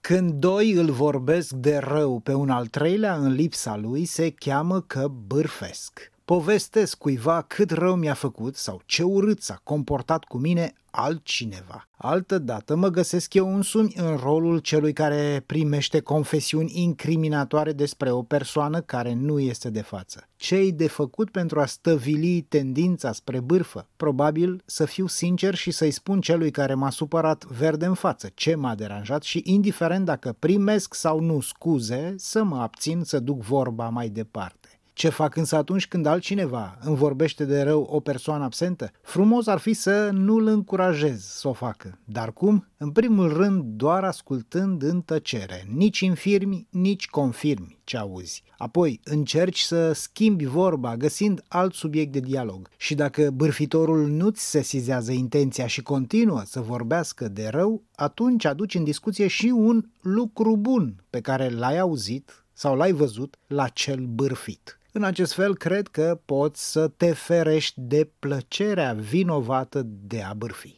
Când doi îl vorbesc de rău pe un al treilea în lipsa lui, se cheamă că bârfesc. Povestesc cuiva cât rău mi-a făcut sau ce urât s-a comportat cu mine altcineva. Altădată mă găsesc eu însumi în rolul celui care primește confesiuni incriminatoare despre o persoană care nu este de față. Ce-i de făcut pentru a stăvili tendința spre bârfă? Probabil să fiu sincer și să-i spun celui care m-a supărat verde în față ce m-a deranjat și, indiferent dacă primesc sau nu scuze, să mă abțin să duc vorba mai departe. Ce fac însă atunci când altcineva îmi vorbește de rău o persoană absentă? Frumos ar fi să nu-l încurajez să o facă. Dar cum? În primul rând, doar ascultând în tăcere. Nici infirmi, nici confirmi ce auzi. Apoi încerci să schimbi vorba, găsind alt subiect de dialog. Și dacă bârfitorul nu-ți sesizează intenția și continuă să vorbească de rău, atunci aduci în discuție și un lucru bun pe care l-ai auzit sau l-ai văzut la cel bârfit. În acest fel, cred că poți să te ferești de plăcerea vinovată de a bârfi.